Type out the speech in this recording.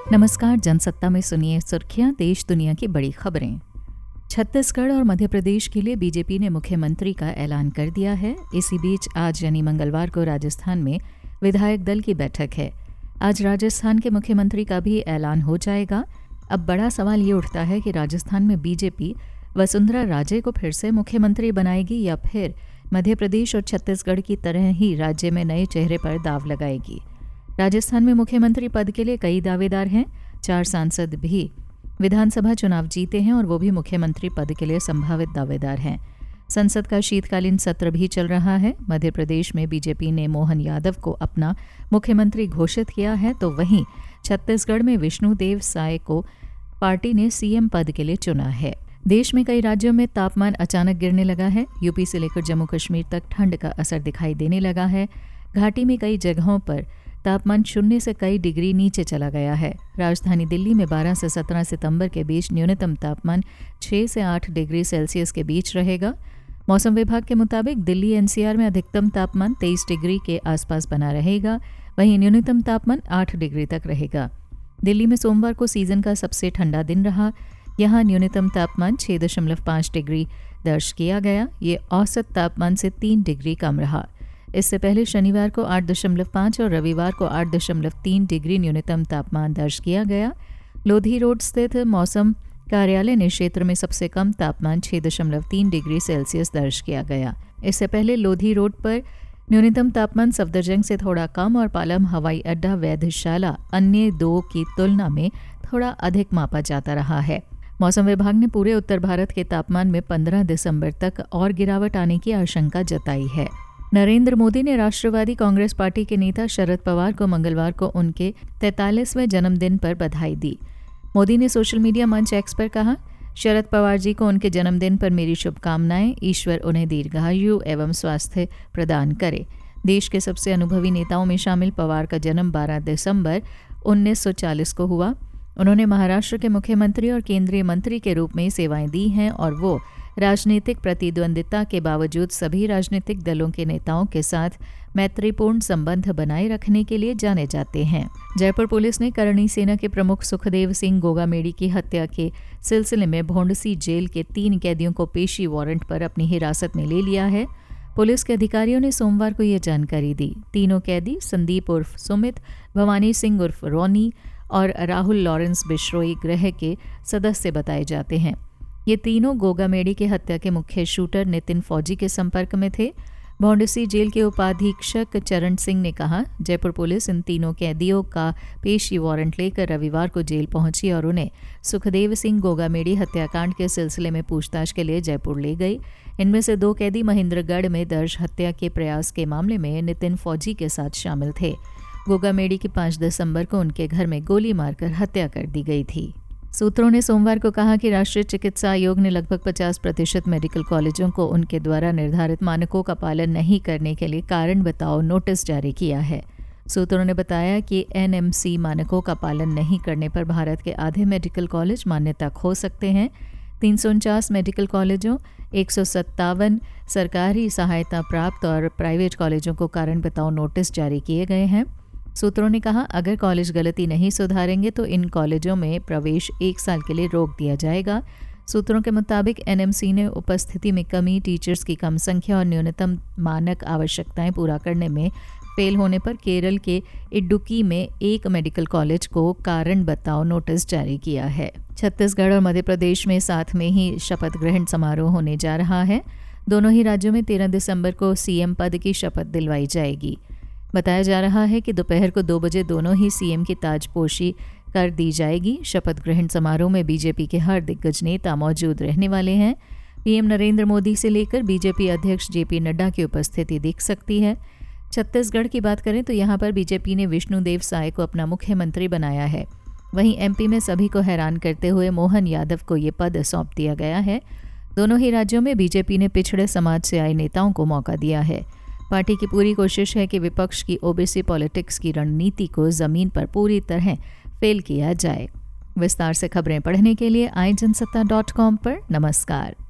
नमस्कार, जनसत्ता में सुनिए सुर्खियां, देश दुनिया की बड़ी खबरें। छत्तीसगढ़ और मध्य प्रदेश के लिए बीजेपी ने मुख्यमंत्री का ऐलान कर दिया है। इसी बीच आज यानी मंगलवार को राजस्थान में विधायक दल की बैठक है। आज राजस्थान के मुख्यमंत्री का भी ऐलान हो जाएगा। अब बड़ा सवाल ये उठता है कि राजस्थान में बीजेपी वसुंधरा राजे को फिर से मुख्यमंत्री बनाएगी या फिर मध्य प्रदेश और छत्तीसगढ़ की तरह ही राज्य में नए चेहरे पर दाव लगाएगी। राजस्थान में मुख्यमंत्री पद के लिए कई दावेदार हैं। 4 सांसद भी विधानसभा चुनाव जीते हैं और वो भी मुख्यमंत्री पद के लिए संभावित दावेदार हैं। संसद का शीतकालीन सत्र भी चल रहा है। मध्य प्रदेश में बीजेपी ने मोहन यादव को अपना मुख्यमंत्री घोषित किया है, तो वहीं छत्तीसगढ़ में विष्णुदेव साय को पार्टी ने सीएम पद के लिए चुना है। देश में कई राज्यों में तापमान अचानक गिरने लगा है। यूपी से लेकर जम्मू कश्मीर तक ठंड का असर दिखाई देने लगा है। घाटी में कई जगहों पर तापमान 0 से कई डिग्री नीचे चला गया है। राजधानी दिल्ली में 12 से 17 सितंबर के बीच न्यूनतम तापमान 6 से 8 डिग्री सेल्सियस के बीच रहेगा। मौसम विभाग के मुताबिक दिल्ली एनसीआर में अधिकतम तापमान 23 डिग्री के आसपास बना रहेगा, वहीं न्यूनतम तापमान 8 डिग्री तक रहेगा। दिल्ली में सोमवार को सीजन का सबसे ठंडा दिन रहा। यहाँ न्यूनतम तापमान 6.5 डिग्री दर्ज किया गया। ये औसत तापमान से 3 डिग्री कम रहा। इससे पहले शनिवार को 8.5 और रविवार को 8.3 डिग्री न्यूनतम तापमान दर्ज किया गया। लोधी रोड स्थित मौसम कार्यालय ने क्षेत्र में सबसे कम तापमान 6.3 डिग्री सेल्सियस दर्ज किया गया। इससे पहले लोधी रोड पर न्यूनतम तापमान सफदरजंग से थोड़ा कम और पालम हवाई अड्डा वैधशाला अन्य 2 की तुलना में थोड़ा अधिक मापा जाता रहा है। मौसम विभाग ने पूरे उत्तर भारत के तापमान में 15 दिसंबर तक और गिरावट आने की आशंका जताई है। नरेंद्र मोदी ने राष्ट्रवादी कांग्रेस पार्टी के नेता शरद पवार को मंगलवार को उनके 43वें जन्मदिन पर बधाई दी। मोदी ने सोशल मीडिया मंच एक्स पर कहा, शरद पवार जी को उनके जन्मदिन पर मेरी शुभकामनाएं। ईश्वर उन्हें दीर्घायु एवं स्वास्थ्य प्रदान करे। देश के सबसे अनुभवी नेताओं में शामिल पवार का जन्म 12 दिसंबर 1940 को हुआ। उन्होंने महाराष्ट्र के मुख्यमंत्री और केंद्रीय मंत्री के रूप में सेवाएं दी हैं और वो राजनीतिक प्रतिद्वंदिता के बावजूद सभी राजनीतिक दलों के नेताओं के साथ मैत्रीपूर्ण संबंध बनाए रखने के लिए जाने जाते हैं। जयपुर पुलिस ने करणी सेना के प्रमुख सुखदेव सिंह गोगामेडी की हत्या के सिलसिले में भोंडसी जेल के 3 कैदियों को पेशी वारंट पर अपनी हिरासत में ले लिया है। पुलिस के अधिकारियों ने सोमवार को ये जानकारी दी। तीनों कैदी संदीप उर्फ सुमित, भवानी सिंह उर्फ रोनी और राहुल लॉरेंस बिश्रोई गृह के सदस्य बताए जाते हैं। ये तीनों गोगामेडी की हत्या के मुख्य शूटर नितिन फौजी के संपर्क में थे। भोंडसी जेल के उपाधीक्षक चरण सिंह ने कहा, जयपुर पुलिस इन तीनों कैदियों का पेशी वारंट लेकर रविवार को जेल पहुंची और उन्हें सुखदेव सिंह गोगामेडी हत्याकांड के सिलसिले में पूछताछ के लिए जयपुर ले गई। इनमें से 2 कैदी महेंद्रगढ़ में दर्ज हत्या के प्रयास के मामले में नितिन फौजी के साथ शामिल थे। गोगामेडी की 5 दिसंबर को उनके घर में गोली मारकर हत्या कर दी गई थी। सूत्रों ने सोमवार को कहा कि राष्ट्रीय चिकित्सा आयोग ने लगभग 50% मेडिकल कॉलेजों को उनके द्वारा निर्धारित मानकों का पालन नहीं करने के लिए कारण बताओ नोटिस जारी किया है। सूत्रों ने बताया कि एनएमसी मानकों का पालन नहीं करने पर भारत के आधे मेडिकल कॉलेज मान्यता खो सकते हैं। 349 मेडिकल कॉलेजों, 157 सरकारी सहायता प्राप्त और प्राइवेट कॉलेजों को कारण बताओ नोटिस जारी किए गए हैं। सूत्रों ने कहा, अगर कॉलेज गलती नहीं सुधारेंगे तो इन कॉलेजों में प्रवेश 1 साल के लिए रोक दिया जाएगा। सूत्रों के मुताबिक एनएमसी ने उपस्थिति में कमी, टीचर्स की कम संख्या और न्यूनतम मानक आवश्यकताएं पूरा करने में फेल होने पर केरल के इडुक्की में एक मेडिकल कॉलेज को कारण बताओ नोटिस जारी किया है। छत्तीसगढ़ और मध्य प्रदेश में साथ में ही शपथ ग्रहण समारोह होने जा रहा है। दोनों ही राज्यों में 13 दिसंबर को सीएम पद की शपथ दिलवाई जाएगी। बताया जा रहा है कि दोपहर को 2 बजे दोनों ही सीएम की ताजपोशी कर दी जाएगी। शपथ ग्रहण समारोह में बीजेपी के हर दिग्गज नेता मौजूद रहने वाले हैं। पीएम नरेंद्र मोदी से लेकर बीजेपी अध्यक्ष जेपी नड्डा की उपस्थिति दिख सकती है। छत्तीसगढ़ की बात करें तो यहाँ पर बीजेपी ने विष्णुदेव साय को अपना मुख्यमंत्री बनाया है। वहीं एमपी में सभी को हैरान करते हुए मोहन यादव को ये पद सौंप दिया गया है। दोनों ही राज्यों में बीजेपी ने पिछड़े समाज से आए नेताओं को मौका दिया है। पार्टी की पूरी कोशिश है कि विपक्ष की ओबीसी पॉलिटिक्स की रणनीति को जमीन पर पूरी तरह फेल किया जाए। विस्तार से खबरें पढ़ने के लिए आइजनसत्ता.com पर नमस्कार।